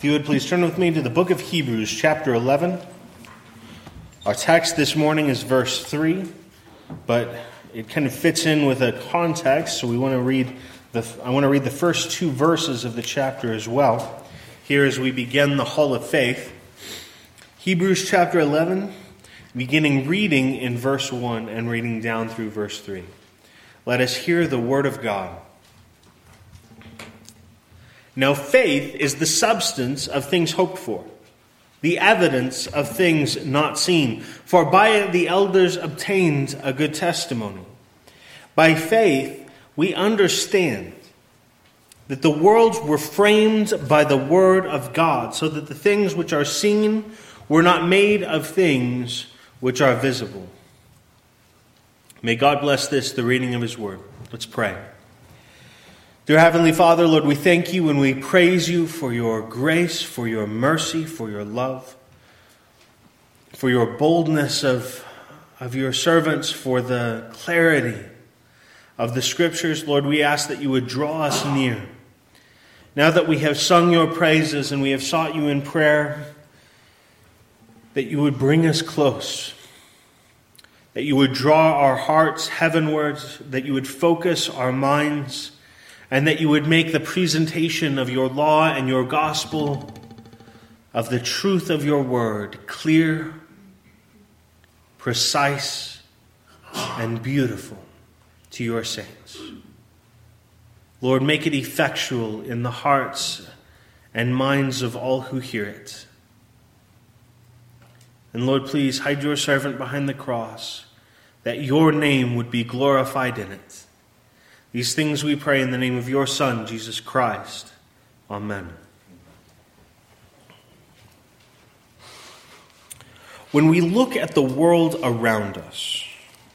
If you would please turn with me to the book of Hebrews, chapter 11. Our text this morning is verse 3, but it kind of fits in with a context, so I want to read the first two verses of the chapter as well, here as we begin the Hall of Faith. Hebrews chapter 11, beginning reading in verse 1 and reading down through verse 3. Let us hear the word of God. Now faith is the substance of things hoped for, the evidence of things not seen. For by it the elders obtained a good testimony. By faith we understand that the worlds were framed by the word of God, so that the things which are seen were not made of things which are visible. May God bless this, the reading of His word. Let's pray. Dear Heavenly Father, Lord, we thank you and we praise you for your grace, for your mercy, for your love, for your boldness of your servants, for the clarity of the Scriptures. Lord, we ask that you would draw us near. Now that we have sung your praises and we have sought you in prayer, that you would bring us close, that you would draw our hearts heavenwards, that you would focus our minds, and that you would make the presentation of your law and your gospel, of the truth of your word, clear, precise, and beautiful to your saints. Lord, make it effectual in the hearts and minds of all who hear it. And Lord, please hide your servant behind the cross, that your name would be glorified in it. These things we pray in the name of your Son, Jesus Christ. Amen. When we look at the world around us,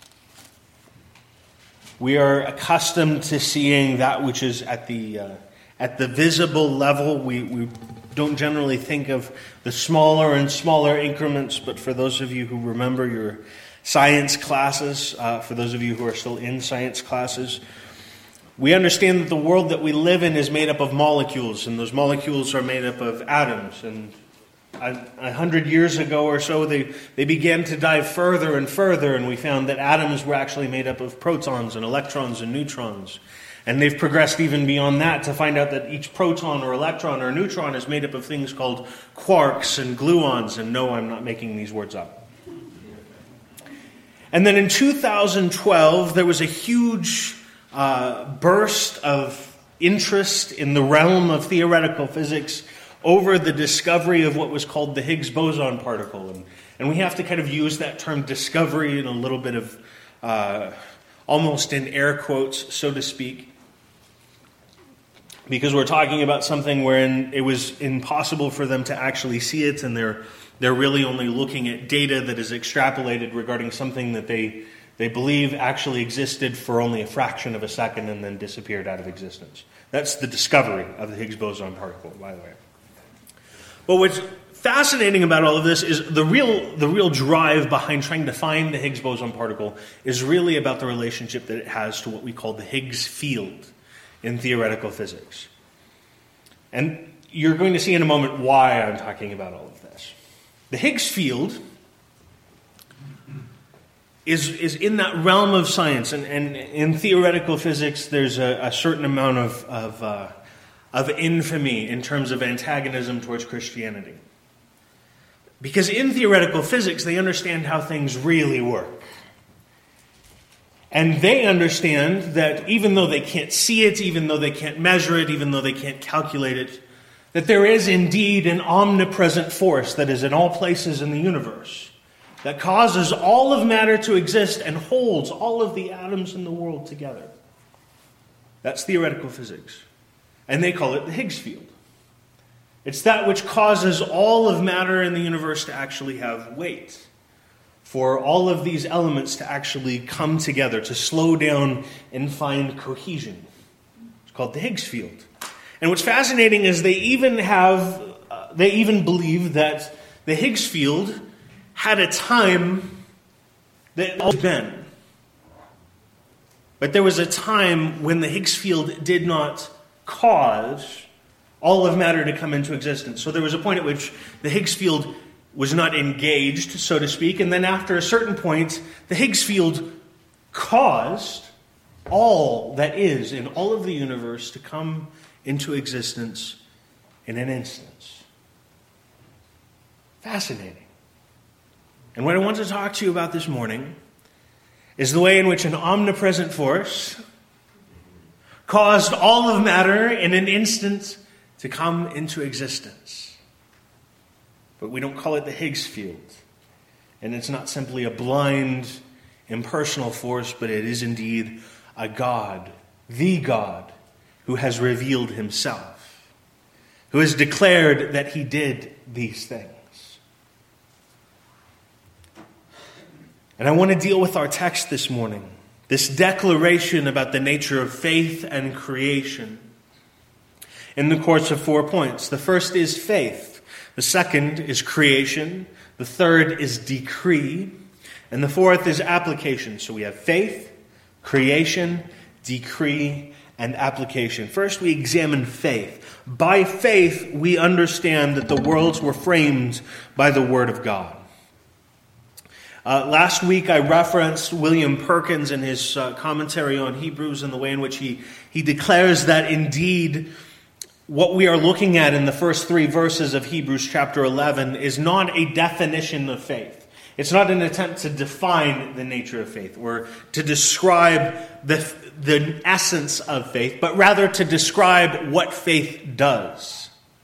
we are accustomed to seeing that which is at the visible level. We don't generally think of the smaller and smaller increments, but for those of you who remember your science classes, for those of you who are still in science classes, we understand that the world that we live in is made up of molecules, and those molecules are made up of atoms. And 100 years ago or so, they began to dive further and further, and we found that atoms were actually made up of protons and electrons and neutrons. And they've progressed even beyond that to find out that each proton or electron or neutron is made up of things called quarks and gluons. And no, I'm not making these words up. And then in 2012, there was a huge burst of interest in the realm of theoretical physics over the discovery of what was called the Higgs boson particle. And we have to kind of use that term discovery in a little bit of, almost in air quotes, so to speak, because we're talking about something wherein it was impossible for them to actually see it, and they're really only looking at data that is extrapolated regarding something that they believe actually existed for only a fraction of a second and then disappeared out of existence. That's the discovery of the Higgs boson particle, by the way. But what's fascinating about all of this is the real drive behind trying to find the Higgs boson particle is really about the relationship that it has to what we call the Higgs field in theoretical physics. And you're going to see in a moment why I'm talking about all of this. The Higgs field is in that realm of science, and in theoretical physics, there's a certain amount of infamy in terms of antagonism towards Christianity. Because in theoretical physics, they understand how things really work. And they understand that even though they can't see it, even though they can't measure it, even though they can't calculate it, that there is indeed an omnipresent force that is in all places in the universe, that causes all of matter to exist and holds all of the atoms in the world together. That's theoretical physics. And they call it the Higgs field. It's that which causes all of matter in the universe to actually have weight, for all of these elements to actually come together, to slow down and find cohesion. It's called the Higgs field. And what's fascinating is they even believe that the Higgs field had a time that it always been. But there was a time when the Higgs field did not cause all of matter to come into existence. So there was a point at which the Higgs field was not engaged, so to speak, and then after a certain point, the Higgs field caused all that is in all of the universe to come into existence in an instant. Fascinating. And what I want to talk to you about this morning is the way in which an omnipresent force caused all of matter in an instant to come into existence. But we don't call it the Higgs field. And it's not simply a blind, impersonal force, but it is indeed a God, the God, who has revealed himself, who has declared that he did these things. And I want to deal with our text this morning, this declaration about the nature of faith and creation, in the course of 4 points. The first is faith. The second is creation. The third is decree. And the fourth is application. So we have faith, creation, decree, and application. First, we examine faith. By faith, we understand that the worlds were framed by the Word of God. Last week, I referenced William Perkins in his commentary on Hebrews and the way in which he declares that indeed what we are looking at in the first 3 verses of Hebrews chapter 11 is not a definition of faith. It's not an attempt to define the nature of faith or to describe the essence of faith, but rather to describe what faith does.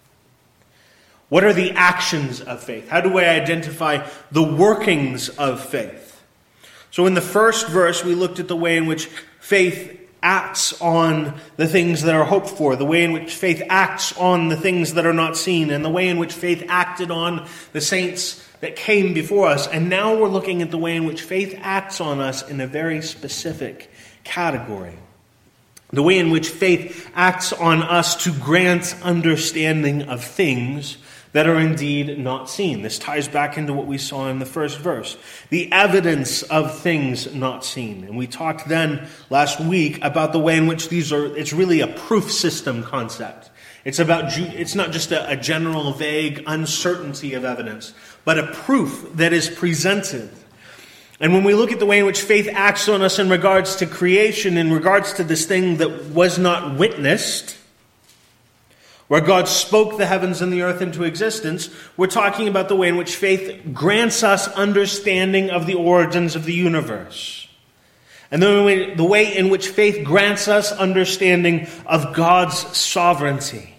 What are the actions of faith? How do I identify the workings of faith? So in the first verse, we looked at the way in which faith acts on the things that are hoped for, the way in which faith acts on the things that are not seen, and the way in which faith acted on the saints that came before us. And now we're looking at the way in which faith acts on us in a very specific category. The way in which faith acts on us to grant understanding of things that are indeed not seen. This ties back into what we saw in the first verse. The evidence of things not seen. And we talked then last week about the way in which it's really a proof system concept. It's not just a general, vague uncertainty of evidence, but a proof that is presented. And when we look at the way in which faith acts on us in regards to creation, in regards to this thing that was not witnessed, where God spoke the heavens and the earth into existence, we're talking about the way in which faith grants us understanding of the origins of the universe. And the way in which faith grants us understanding of God's sovereignty.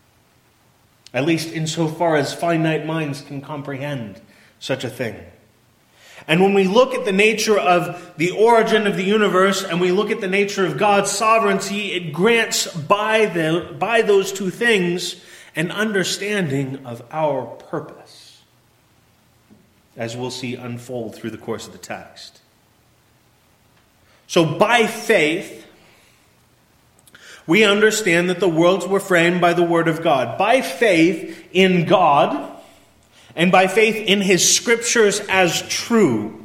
At least insofar as finite minds can comprehend such a thing. And when we look at the nature of the origin of the universe and we look at the nature of God's sovereignty, it grants by those two things an understanding of our purpose, as we'll see unfold through the course of the text. So by faith, we understand that the worlds were framed by the Word of God. By faith in God, and by faith in His Scriptures as true,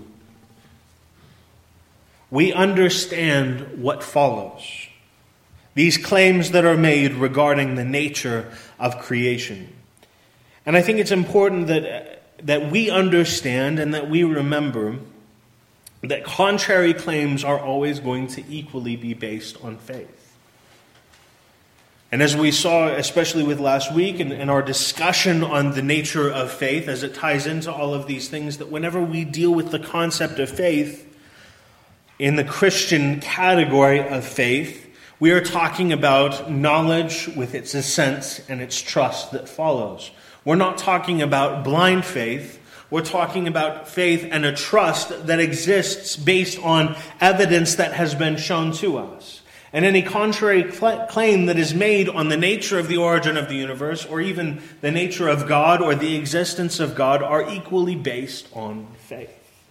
we understand what follows. These claims that are made regarding the nature of creation. And I think it's important that we understand and that we remember that contrary claims are always going to equally be based on faith. And as we saw, especially with last week and our discussion on the nature of faith, as it ties into all of these things, that whenever we deal with the concept of faith in the Christian category of faith, we are talking about knowledge with its assent and its trust that follows. We're not talking about blind faith. We're talking about faith and a trust that exists based on evidence that has been shown to us. And any contrary claim that is made on the nature of the origin of the universe, or even the nature of God or the existence of God, are equally based on faith.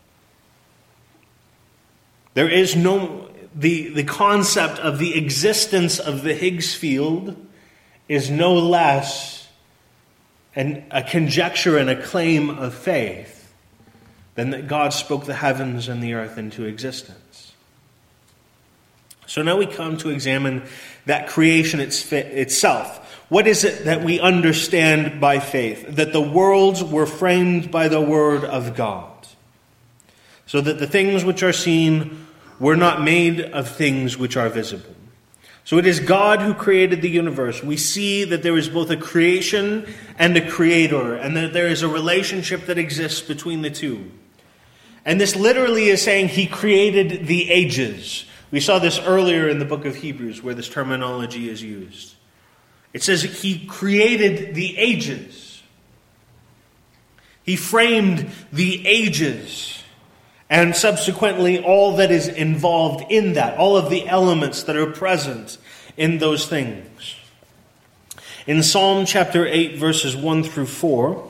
There is the concept of the existence of the Higgs field is no less a conjecture and a claim of faith than that God spoke the heavens and the earth into existence. So now we come to examine that creation itself. What is it that we understand by faith? That the worlds were framed by the word of God, so that the things which are seen were not made of things which are visible. So it is God who created the universe. We see that there is both a creation and a creator, and that there is a relationship that exists between the two. And this literally is saying he created the ages. We saw this earlier in the book of Hebrews, where this terminology is used. It says he created the ages. He framed the ages. And subsequently, all that is involved in that, all of the elements that are present in those things. In Psalm chapter 8, verses 1 through 4,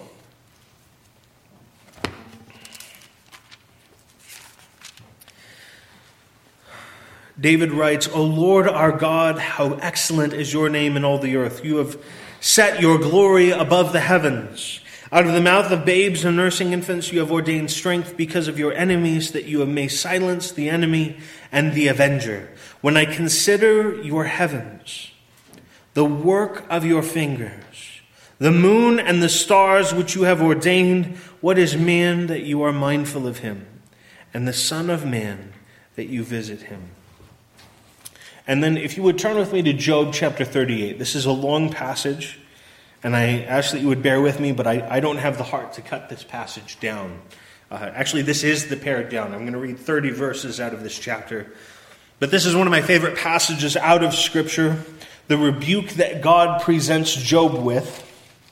David writes, O Lord our God, how excellent is your name in all the earth. You have set your glory above the heavens. Out of the mouth of babes and nursing infants you have ordained strength because of your enemies, that you may silence the enemy and the avenger. When I consider your heavens, the work of your fingers, the moon and the stars which you have ordained, what is man that you are mindful of him, and the Son of Man that you visit him? And then if you would turn with me to Job chapter 38. This is a long passage. And I ask that you would bear with me, but I don't have the heart to cut this passage down. Actually, this is the pared down. I'm going to read 30 verses out of this chapter. But this is one of my favorite passages out of Scripture. The rebuke that God presents Job with.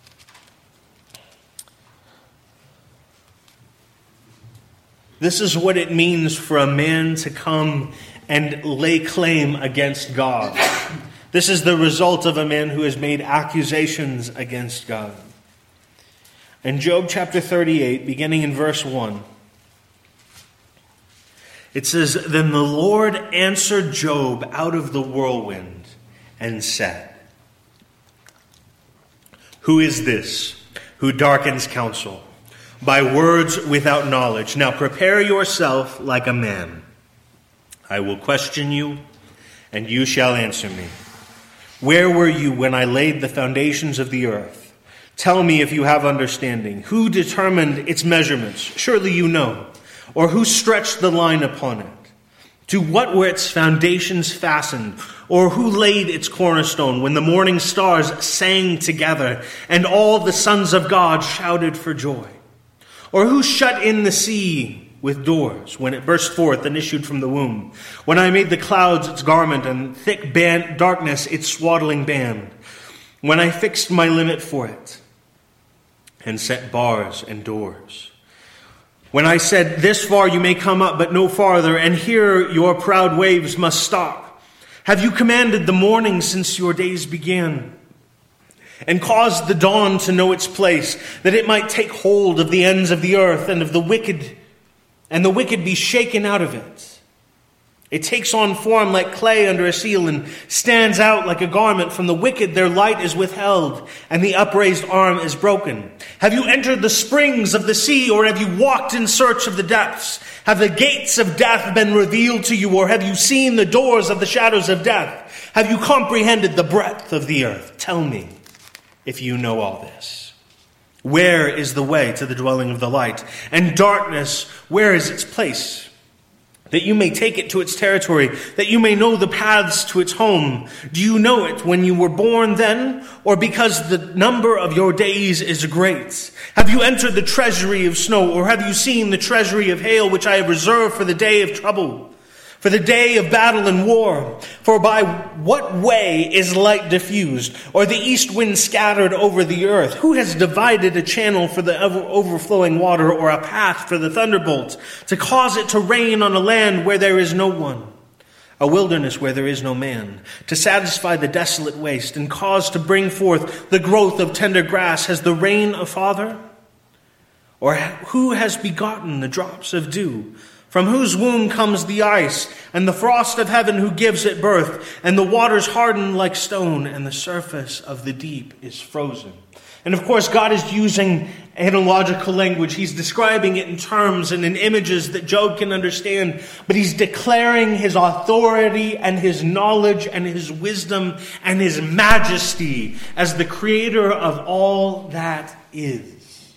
This is what it means for a man to come and lay claim against God. This is the result of a man who has made accusations against God. In Job chapter 38, beginning in verse 1, it says, Then the Lord answered Job out of the whirlwind and said, Who is this who darkens counsel by words without knowledge? Now prepare yourself like a man. I will question you, and you shall answer me. Where were you when I laid the foundations of the earth? Tell me if you have understanding. Who determined its measurements? Surely you know. Or who stretched the line upon it? To what were its foundations fastened? Or who laid its cornerstone when the morning stars sang together and all the sons of God shouted for joy? Or who shut in the sea with doors when it burst forth and issued from the womb? When I made the clouds its garment and thick darkness its swaddling band? When I fixed my limit for it and set bars and doors? When I said, This far you may come up, but no farther, and here your proud waves must stop? Have you commanded the morning since your days began, and caused the dawn to know its place, that it might take hold of the ends of the earth and of the wicked, and the wicked be shaken out of it? It takes on form like clay under a seal and stands out like a garment. From the wicked their light is withheld, and the upraised arm is broken. Have you entered the springs of the sea, or have you walked in search of the depths? Have the gates of death been revealed to you, or have you seen the doors of the shadows of death? Have you comprehended the breadth of the earth? Tell me if you know all this. Where is the way to the dwelling of the light? And darkness, where is its place? That you may take it to its territory, that you may know the paths to its home. Do you know it when you were born then, or because the number of your days is great? Have you entered the treasury of snow, or have you seen the treasury of hail, which I have reserved for the day of trouble, for the day of battle and war? For by what way is light diffused, or the east wind scattered over the earth? Who has divided a channel for the overflowing water, or a path for the thunderbolt, to cause it to rain on a land where there is no one, a wilderness where there is no man, to satisfy the desolate waste, and cause to bring forth the growth of tender grass? Has the rain a father? Or who has begotten the drops of dew? From whose womb comes the ice, and the frost of heaven who gives it birth? And the waters harden like stone, and the surface of the deep is frozen. And of course, God is using analogical language. He's describing it in terms and in images that Job can understand. But he's declaring his authority and his knowledge and his wisdom and his majesty as the creator of all that is.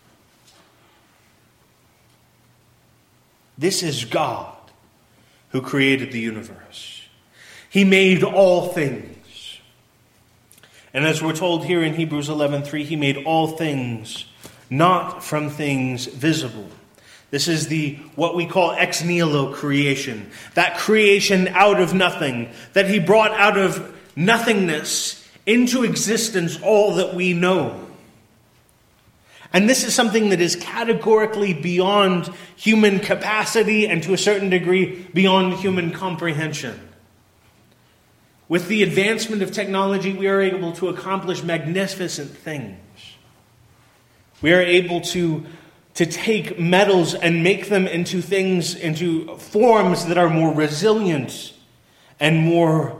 This is God who created the universe. He made all things. And as we're told here in Hebrews 11:3, he made all things not from things visible. This is what we call ex nihilo creation. That creation out of nothing. That he brought out of nothingness into existence all that we know. And this is something that is categorically beyond human capacity and to a certain degree beyond human comprehension. With the advancement of technology, we are able to accomplish magnificent things. We are able to take metals and make them into forms that are more resilient and more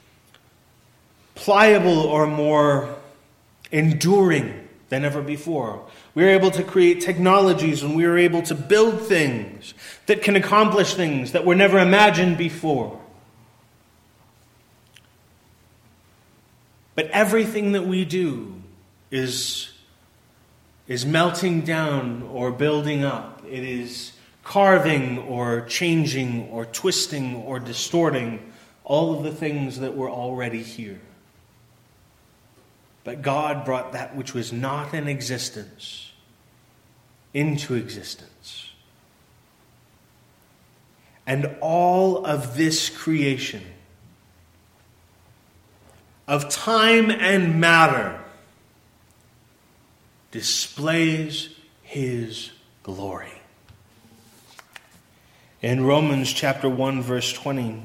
pliable or more enduring than ever before. We are able to create technologies and we are able to build things that can accomplish things that were never imagined before. But everything that we do is melting down or building up. It is carving or changing or twisting or distorting all of the things that were already here. But God brought that which was not in existence into existence. And all of this creation of time and matter displays his glory. In Romans chapter 1, verse 20,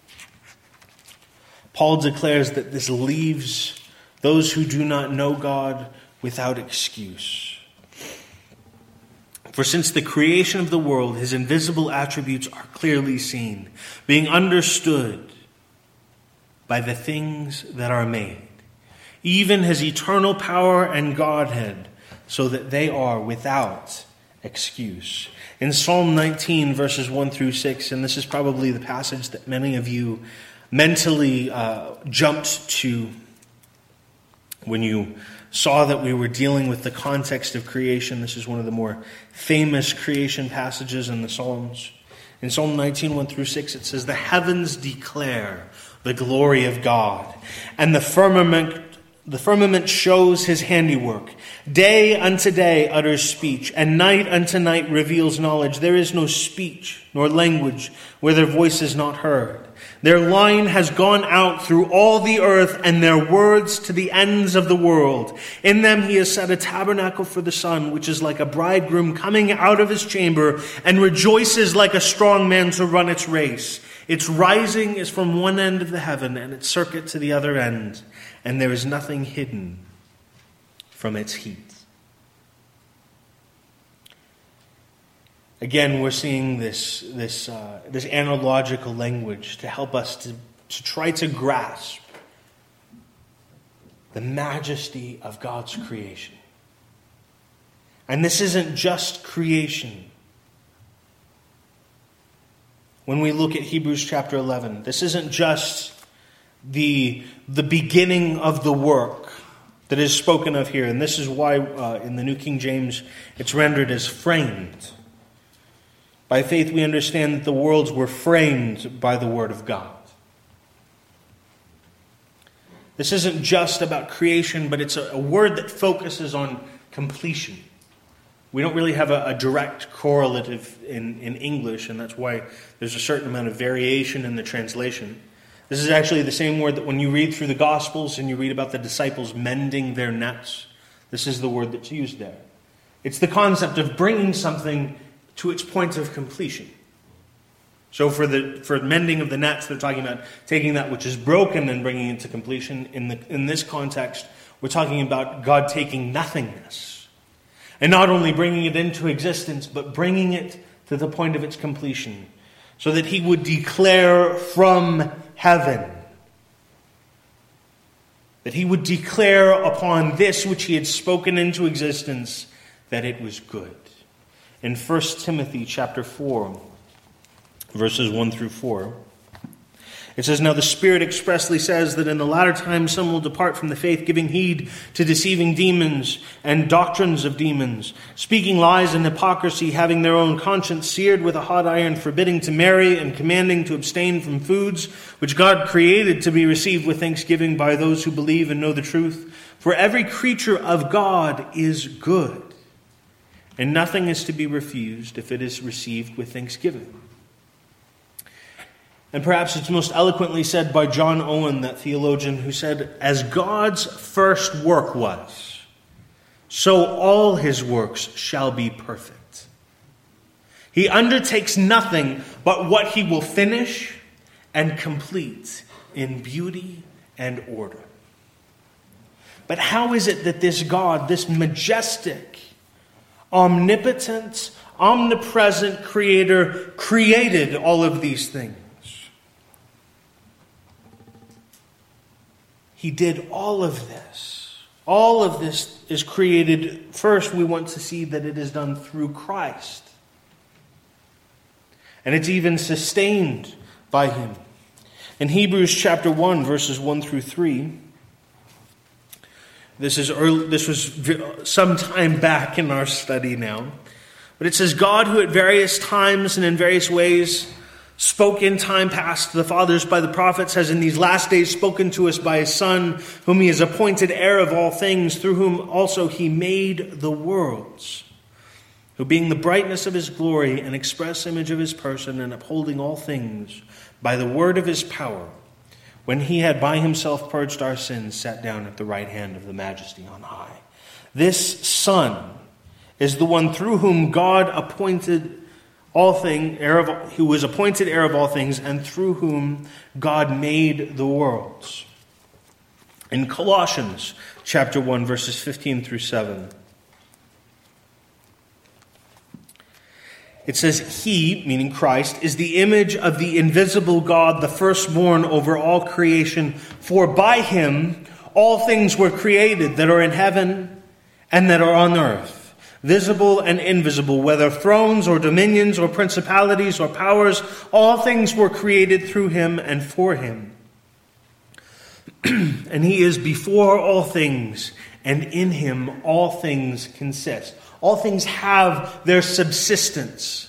Paul declares that this leaves those who do not know God without excuse. For since the creation of the world, his invisible attributes are clearly seen, being understood by the things that are made, even his eternal power and Godhead, so that they are without excuse. In Psalm 19, verses 1 through 6, and this is probably the passage that many of you mentally jumped to when you saw that we were dealing with the context of creation. This is one of the more famous creation passages in the Psalms. In Psalm 19, 1 through 6, it says, "The heavens declare the glory of God, and the firmament shows his handiwork. Day unto day utters speech, and night unto night reveals knowledge. There is no speech nor language where their voice is not heard. Their line has gone out through all the earth, and their words to the ends of the world. In them he has set a tabernacle for the sun, which is like a bridegroom coming out of his chamber, and rejoices like a strong man to run its race. Its rising is from one end of the heaven, and its circuit to the other end, and there is nothing hidden from its heat." Again, we're seeing this analogical language to help us to try to grasp the majesty of God's creation. And this isn't just creation. When we look at Hebrews chapter 11, this isn't just the beginning of the work that is spoken of here. And this is why in the New King James it's rendered as framed. By faith we understand that the worlds were framed by the word of God. This isn't just about creation, but it's a word that focuses on completion. We don't really have a direct correlative in English, and that's why there's a certain amount of variation in the translation. This is actually the same word that when you read through the Gospels and you read about the disciples mending their nets, this is the word that's used there. It's the concept of bringing something to its point of completion. So for mending of the nets, they're talking about taking that which is broken and bringing it to completion. In this context, we're talking about God taking nothingness and not only bringing it into existence, but bringing it to the point of its completion, so that he would declare from heaven that he would declare upon this which he had spoken into existence that it was good. In 1 Timothy chapter 4, verses 1 through 4, it says, "Now the Spirit expressly says that in the latter times some will depart from the faith, giving heed to deceiving demons and doctrines of demons, speaking lies and hypocrisy, having their own conscience seared with a hot iron, forbidding to marry and commanding to abstain from foods which God created to be received with thanksgiving by those who believe and know the truth. For every creature of God is good, and nothing is to be refused if it is received with thanksgiving." And perhaps it's most eloquently said by John Owen, that theologian, who said, "As God's first work was, so all his works shall be perfect. He undertakes nothing but what he will finish and complete in beauty and order." But how is it that this God, this majestic, omnipotent, omnipresent Creator, created all of these things? He did all of this. All of this is created. First, we want to see that it is done through Christ. And it's even sustained by him. In Hebrews chapter 1, verses 1 through 3, this was some time back in our study now, but it says, "God, who at various times and in various ways spoke in time past to the fathers by the prophets, has in these last days spoken to us by his Son, whom he has appointed heir of all things, through whom also he made the worlds, who being the brightness of his glory and express image of his person, and upholding all things by the word of his power, when he had by himself purged our sins, sat down at the right hand of the Majesty on high." This Son is the one through whom God appointed all things, who was appointed heir of all things, and through whom God made the worlds. In Colossians chapter 1, verses 15 through 7, it says, "He," meaning Christ, "is the image of the invisible God, the firstborn over all creation. For by him all things were created that are in heaven and that are on earth, visible and invisible, whether thrones or dominions or principalities or powers. All things were created through him and for him. And he is before all things, and in him all things consist." All things have their subsistence.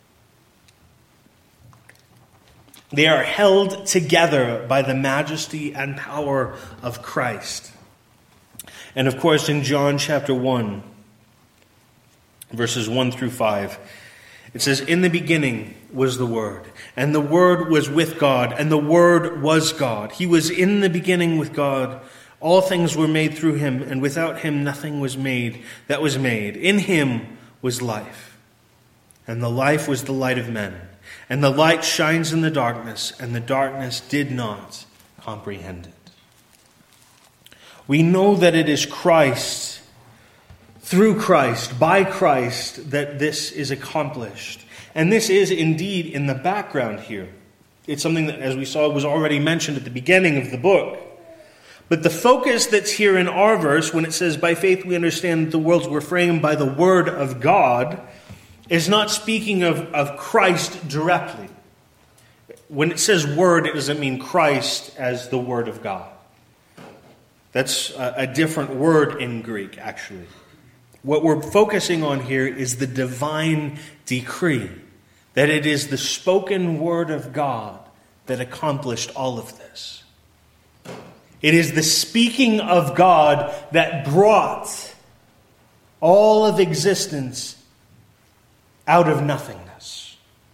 They are held together by the majesty and power of Christ. And of course, in John chapter 1, verses 1 through 5, it says, "In the beginning was the Word, and the Word was with God, and the Word was God. He was in the beginning with God. All things were made through him, and without him nothing was made that was made. In him was life, and the life was the light of men. And the light shines in the darkness, and the darkness did not comprehend it." We know that it is Christ, through Christ, by Christ, that this is accomplished. And this is indeed in the background here. It's something that, as we saw, was already mentioned at the beginning of the book. But the focus that's here in our verse, when it says, "By faith we understand that the worlds were framed by the word of God," is not speaking of Christ directly. When it says word, it doesn't mean Christ as the word of God. That's a different word in Greek, actually. What we're focusing on here is the divine decree, that it is the spoken word of God that accomplished all of this. It is the speaking of God that brought all of existence out of nothingness.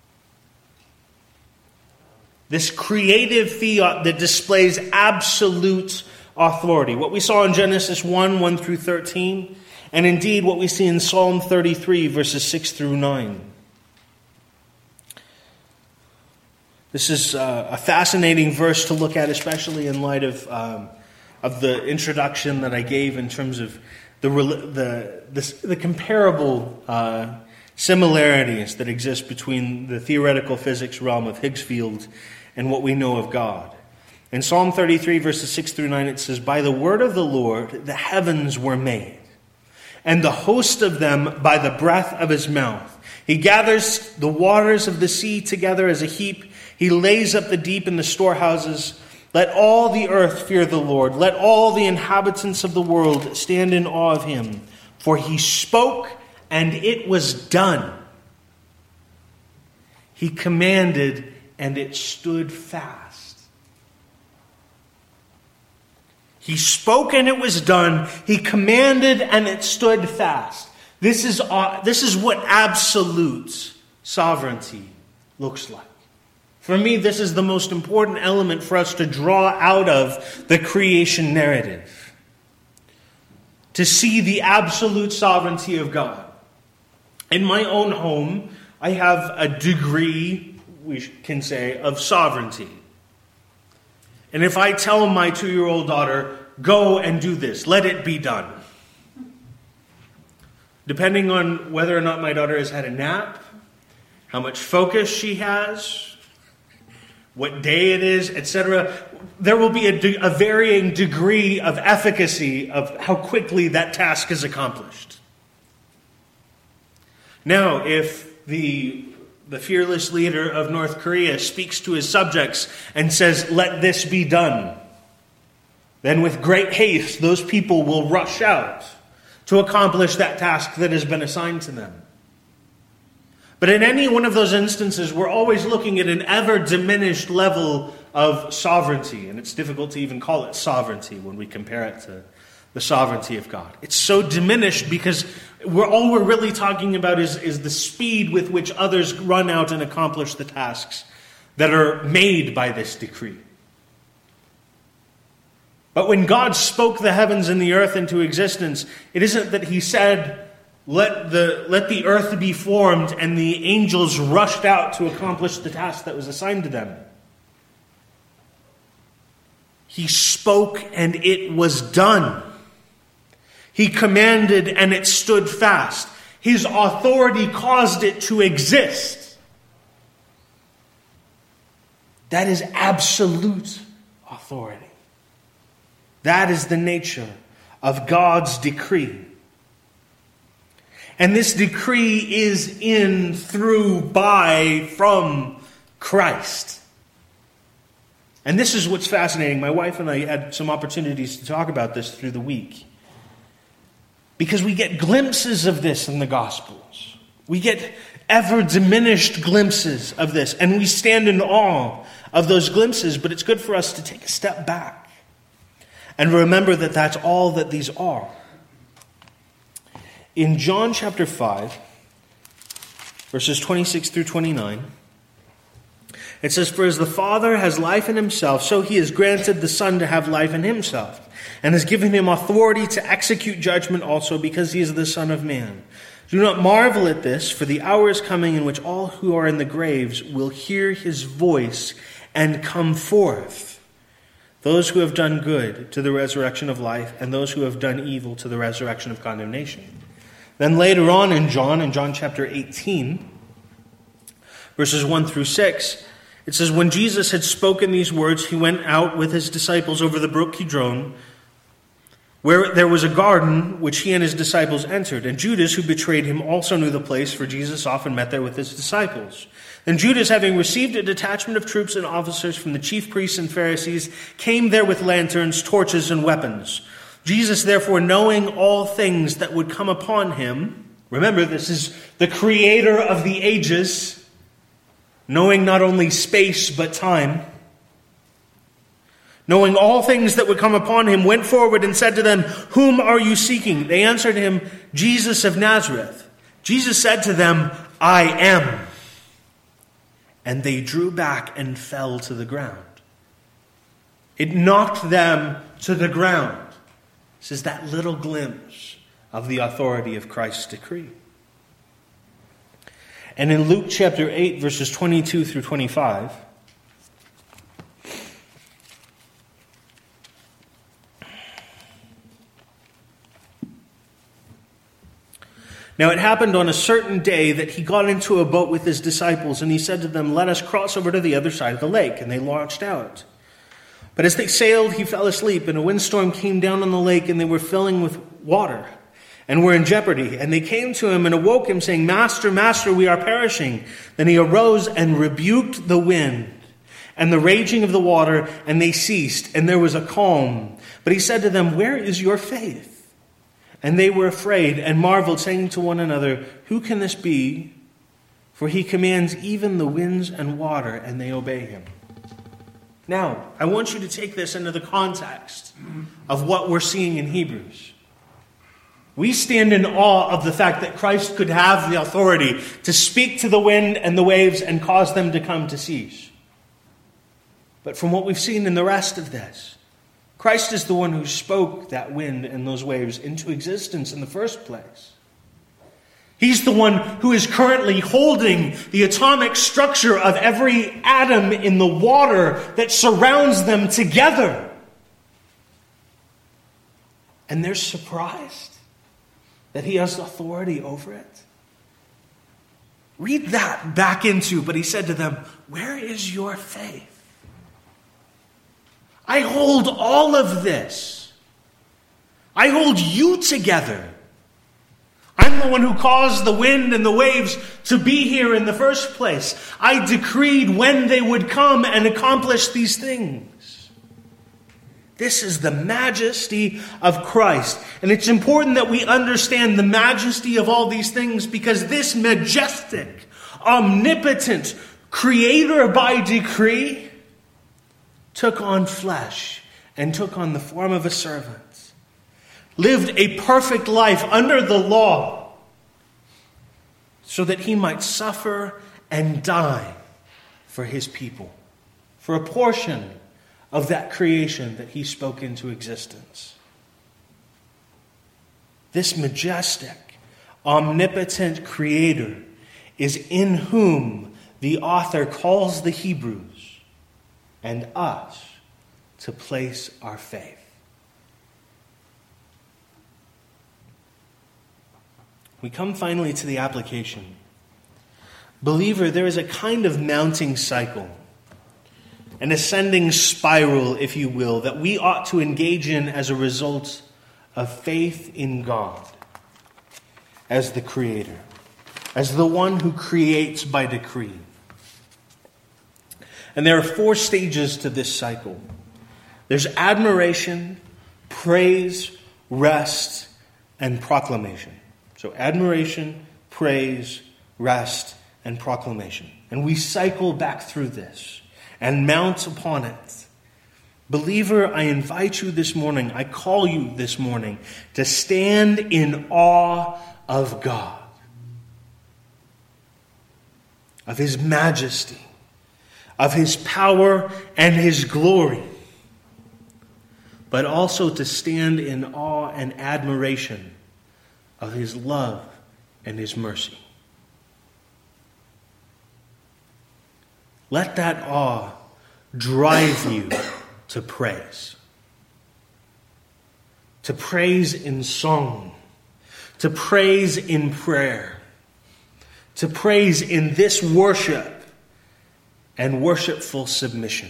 This creative fiat that displays absolute authority. What we saw in Genesis 1, 1 through 13, and indeed what we see in Psalm 33, verses 6 through 9. This is a fascinating verse to look at, especially in light of the introduction that I gave in terms of the comparable similarities that exist between the theoretical physics realm of Higgs field and what we know of God. In Psalm 33, verses 6 through 9, it says, "By the word of the Lord the heavens were made, and the host of them by the breath of his mouth. He gathers the waters of the sea together as a heap. He lays up the deep in the storehouses. Let all the earth fear the Lord. Let all the inhabitants of the world stand in awe of him. For he spoke, and it was done. He commanded, and it stood fast." He spoke, and it was done. He commanded, and it stood fast. This is what absolute sovereignty looks like. For me, this is the most important element for us to draw out of the creation narrative. To see the absolute sovereignty of God. In my own home, I have a degree, we can say, of sovereignty. And if I tell my 2-year-old daughter, "Go and do this, let it be done," depending on whether or not my daughter has had a nap, how much focus she has, what day it is, etc., there will be a varying degree of efficacy of how quickly that task is accomplished. Now, if the fearless leader of North Korea speaks to his subjects and says, "Let this be done," then with great haste, those people will rush out to accomplish that task that has been assigned to them. But in any one of those instances, we're always looking at an ever-diminished level of sovereignty. And it's difficult to even call it sovereignty when we compare it to the sovereignty of God. It's so diminished because all we're really talking about is the speed with which others run out and accomplish the tasks that are made by this decree. But when God spoke the heavens and the earth into existence, it isn't that he said, let the earth be formed, and the angels rushed out to accomplish the task that was assigned to them. He spoke, and it was done. He commanded, and it stood fast. His authority caused it to exist. That is absolute authority. That is the nature of God's decree. And this decree is in, through, by, from Christ. And this is what's fascinating. My wife and I had some opportunities to talk about this through the week. Because we get glimpses of this in the Gospels. We get ever diminished glimpses of this. And we stand in awe of those glimpses. But it's good for us to take a step back and remember that that's all that these are. In John chapter 5, verses 26 through 29, it says, "For as the Father has life in himself, so he has granted the Son to have life in himself, and has given him authority to execute judgment also, because he is the Son of Man. Do not marvel at this, for the hour is coming in which all who are in the graves will hear his voice and come forth. Those who have done good to the resurrection of life, and those who have done evil to the resurrection of condemnation." Then later on in John chapter 18, verses 1 through 6, it says, "When Jesus had spoken these words, he went out with his disciples over the brook Kidron, where there was a garden which he and his disciples entered. And Judas, who betrayed him, also knew the place, for Jesus often met there with his disciples. Then Judas, having received a detachment of troops and officers from the chief priests and Pharisees, came there with lanterns, torches, and weapons. Jesus, therefore, knowing all things that would come upon him," remember, this is the creator of the ages, knowing not only space but time, knowing all things that would come upon him, went forward and said to them, "Whom are you seeking?" They answered him, "Jesus of Nazareth." Jesus said to them, "I am." And they drew back and fell to the ground. It knocked them to the ground. This is that little glimpse of the authority of Christ's decree. And in Luke chapter 8, verses 22 through 25, "Now it happened on a certain day that he got into a boat with his disciples, and he said to them, 'Let us cross over to the other side of the lake.' And they launched out. But as they sailed, he fell asleep, and a windstorm came down on the lake, and they were filling with water and were in jeopardy. And they came to him and awoke him, saying, Master, Master, we are perishing. Then he arose and rebuked the wind and the raging of the water, and they ceased, and there was a calm. But he said to them, Where is your faith? And they were afraid and marveled, saying to one another, Who can this be? For he commands even the winds and water, and they obey him. Now, I want you to take this into the context of what we're seeing in Hebrews. We stand in awe of the fact that Christ could have the authority to speak to the wind and the waves and cause them to come to cease. But from what we've seen in the rest of this, Christ is the one who spoke that wind and those waves into existence in the first place. He's the one who is currently holding the atomic structure of every atom in the water that surrounds them together. And they're surprised that he has authority over it. Read that back into, but he said to them, Where is your faith? I hold all of this. I hold you together. I'm the one who caused the wind and the waves to be here in the first place. I decreed when they would come and accomplish these things. This is the majesty of Christ. And it's important that we understand the majesty of all these things, because this majestic, omnipotent creator by decree took on flesh and took on the form of a servant. Lived a perfect life under the law so that he might suffer and die for his people, for a portion of that creation that he spoke into existence. This majestic, omnipotent creator is in whom the author calls the Hebrews and us to place our faith. We come finally to the application. Believer, there is a kind of mounting cycle, an ascending spiral, if you will, that we ought to engage in as a result of faith in God as the Creator, as the one who creates by decree. And there are 4 stages to this cycle. There's admiration, praise, rest, and proclamation. So admiration, praise, rest, and proclamation. And we cycle back through this and mount upon it. Believer, I invite you this morning, I call you this morning to stand in awe of God, of his majesty, of his power and his glory, but also to stand in awe and admiration of his love and his mercy. Let that awe drive you to praise. To praise in song. To praise in prayer. To praise in this worship and worshipful submission.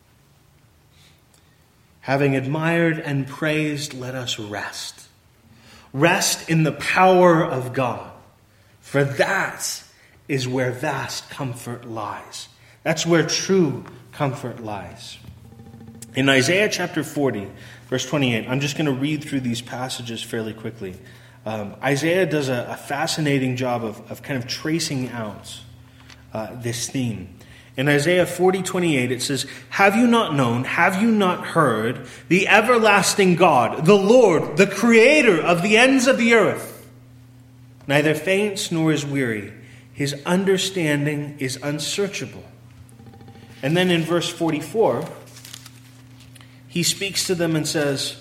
Having admired and praised, let us rest. Rest in the power of God, for that is where vast comfort lies. That's where true comfort lies. In Isaiah chapter 40, verse 28, I'm just going to read through these passages fairly quickly. Isaiah does a fascinating job of kind of tracing out this theme. In Isaiah 40:28, it says, Have you not known, have you not heard, the everlasting God, the Lord, the creator of the ends of the earth, neither faints nor is weary. His understanding is unsearchable. And then in verse 44, he speaks to them and says,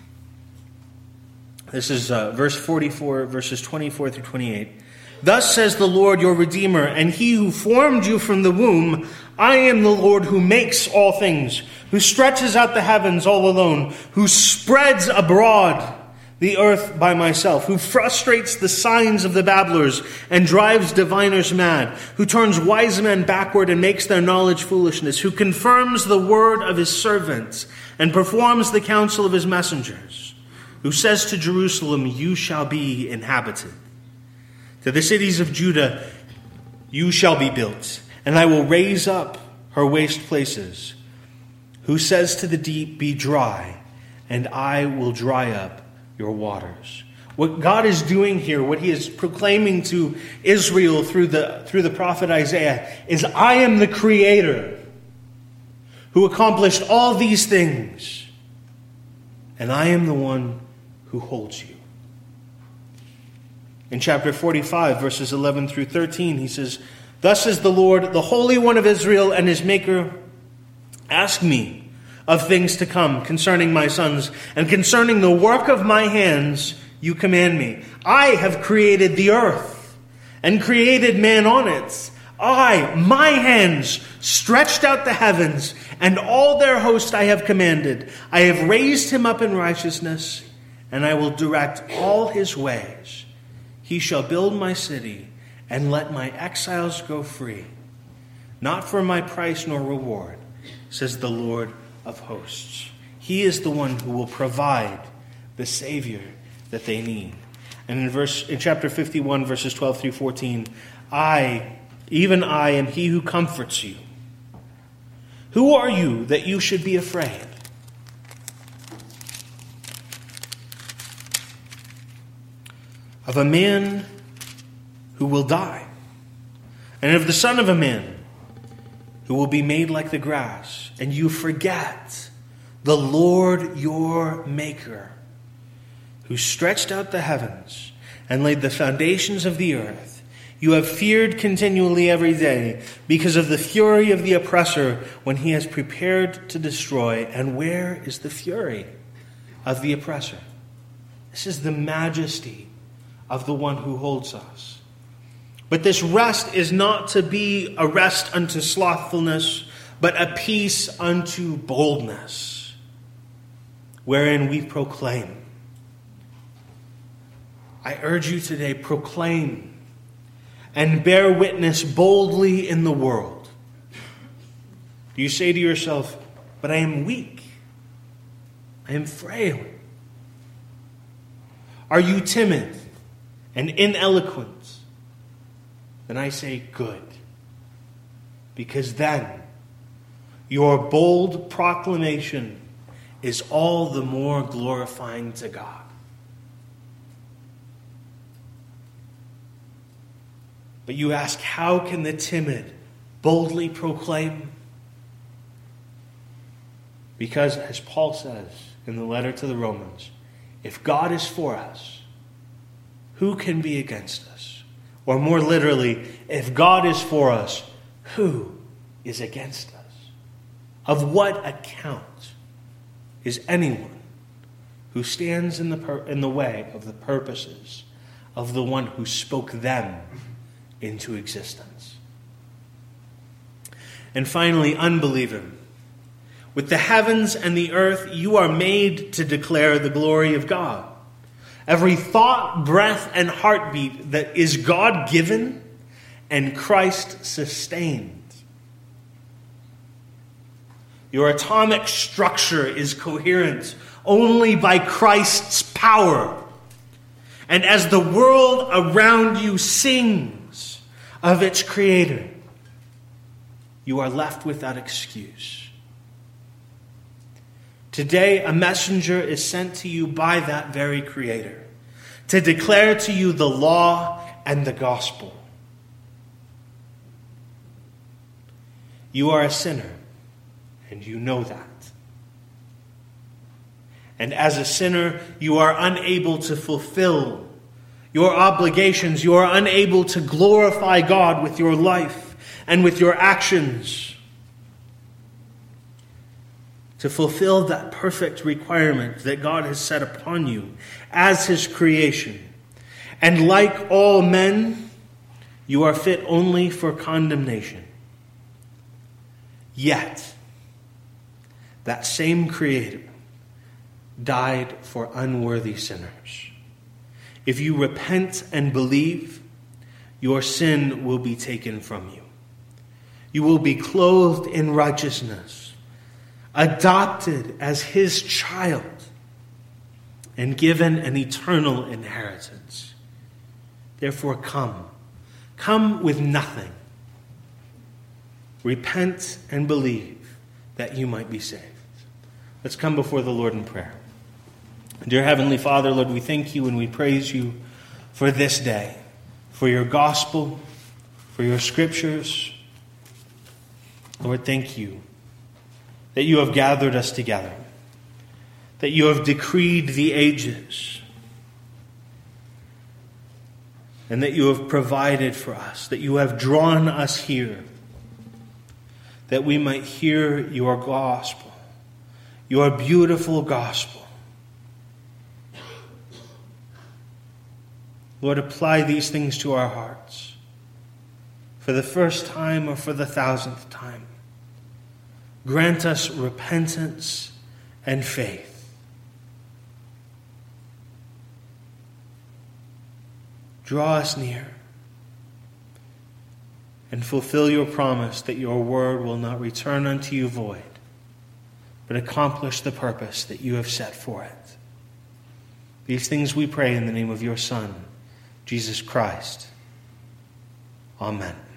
this is verse 44, verses 24 through 28. Thus says the Lord your Redeemer, and he who formed you from the womb, I am the Lord who makes all things, who stretches out the heavens all alone, who spreads abroad the earth by myself, who frustrates the signs of the babblers and drives diviners mad, who turns wise men backward and makes their knowledge foolishness, who confirms the word of his servants and performs the counsel of his messengers, who says to Jerusalem, you shall be inhabited. To the cities of Judah, you shall be built, and I will raise up her waste places, who says to the deep, be dry, and I will dry up your waters. What God is doing here, what he is proclaiming to Israel through the prophet Isaiah, is I am the Creator who accomplished all these things, and I am the one who holds you. In chapter 45, verses 11 through 13, he says, thus says the Lord, the Holy One of Israel and his Maker, ask me of things to come concerning my sons, and concerning the work of my hands you command me. I have created the earth, and created man on it. My hands, stretched out the heavens, and all their host I have commanded. I have raised him up in righteousness, and I will direct all his ways. He shall build my city, and let my exiles go free. Not for my price nor reward, says the Lord of hosts. He is the one who will provide the Savior that they need. And in chapter 51, verses 12 through 14, even I am he who comforts you. Who are you that you should be afraid? Of a man who will die, and of the son of a man who will be made like the grass, and you forget the Lord your Maker, who stretched out the heavens and laid the foundations of the earth. You have feared continually every day because of the fury of the oppressor when he has prepared to destroy. And where is the fury of the oppressor? This is the majesty of the one who holds us. But this rest is not to be a rest unto slothfulness, but a peace unto boldness, wherein we proclaim. I urge you today, proclaim and bear witness boldly in the world. Do you say to yourself, but I am weak, I am frail? Are you timid and ineloquent? Then I say, good. Because then your bold proclamation is all the more glorifying to God. But you ask, how can the timid boldly proclaim? Because, as Paul says in the letter to the Romans, if God is for us, who can be against us? Or more literally, if God is for us, who is against us? Of what account is anyone who stands in the way of the purposes of the one who spoke them into existence? And finally, unbeliever, with the heavens and the earth, you are made to declare the glory of God. Every thought, breath, and heartbeat that is God-given and Christ-sustained. Your atomic structure is coherent only by Christ's power. And as the world around you sings of its Creator, you are left without excuse. Today, a messenger is sent to you by that very Creator to declare to you the law and the gospel. You are a sinner, and you know that. And as a sinner, you are unable to fulfill your obligations. You are unable to glorify God with your life and with your actions, to fulfill that perfect requirement that God has set upon you as His creation. And like all men, you are fit only for condemnation. Yet, that same Creator died for unworthy sinners. If you repent and believe, your sin will be taken from you. You will be clothed in righteousness, adopted as his child, and given an eternal inheritance. Therefore, come. Come with nothing. Repent and believe that you might be saved. Let's come before the Lord in prayer. Dear Heavenly Father, Lord, we thank you and we praise you for this day, for your gospel, for your scriptures. Lord, thank you that you have gathered us together, that you have decreed the ages, and that you have provided for us, that you have drawn us here, that we might hear your gospel, your beautiful gospel. Lord, apply these things to our hearts for the first time or for the 1,000th time. Grant us repentance and faith. Draw us near and fulfill your promise that your word will not return unto you void, but accomplish the purpose that you have set for it. These things we pray in the name of your Son, Jesus Christ. Amen.